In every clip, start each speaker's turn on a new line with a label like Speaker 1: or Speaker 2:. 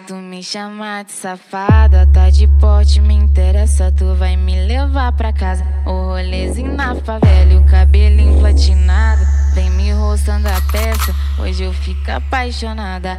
Speaker 1: Tu me chama de safada, tá de porte, me interessa. Tu vai me levar pra casa. O rolezinho na favela e o cabelinho platinado. Vem me roçando a peça, hoje eu fico apaixonada.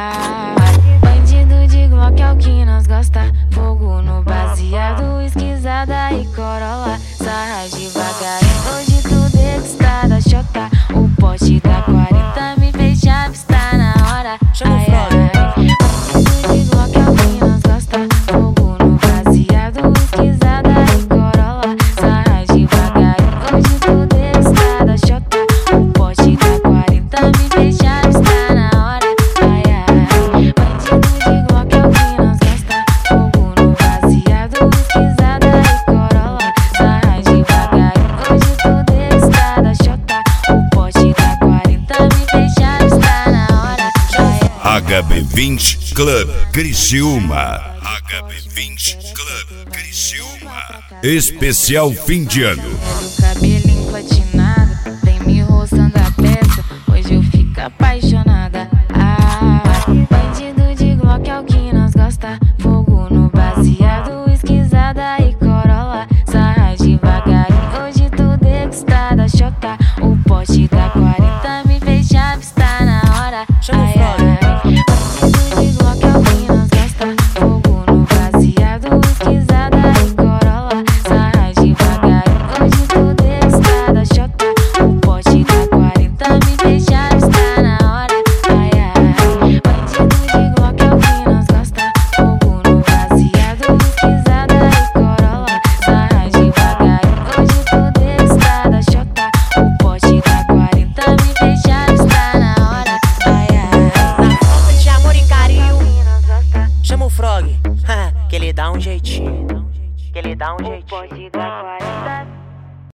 Speaker 1: Bandido de Glock é o que nós gosta. Fogo no baseado, esquisada e corolla. Sarra devagarinho, hoje tu degustada, chota. O poste da 40 me fez chave, está na hora. Ai, ai. Bandido de Glock é o que nós gosta. Fogo no baseado, esquisada e corolla. Sarra devagarinho, hoje tu degustada, chota. O poste da 40 me fez chave, está na hora. Ai, ai. Bandido de Glock é o que nós gosta. Fogo no baseado, esquisada e corolla. Sarra devagarinho, hoje tu degustada, chota. O poste da 40 me fez chave, está na hora. Ai, ai.
Speaker 2: HB20 Club Criciúma. HB20 Club Criciúma. Especial fim de ano.
Speaker 1: O cabelinho platinado, vem me roçando a peça, hoje eu fico apaixonada. Bandido de Glock é o que nós gosta. Fogo no baseado, esquisada e corolla. Sarra devagarinho, hoje tu degustada, chota. O poste da 40 me fez chave, está na hora. Ai, ai. Bandido de Glock é o que nós gosta. Fogo no baseado, esquisada e corolla. Sarra devagarinho, hoje tu degustada, chota. O poste da 40 me fez chave, está na hora. Ai, ai. Bandido de Glock é o que nós gosta. Fogo no baseado, esquisada e corolla. Sarra devagarinho, hoje tu degustada, chota. O poste da 40 me fez chave, está na hora. Ai, ai.
Speaker 3: Na falta de amor e carinho, chama o Frog, que ele dá um jeitinho. Que ele dá um jeitinho.
Speaker 1: Poste da 40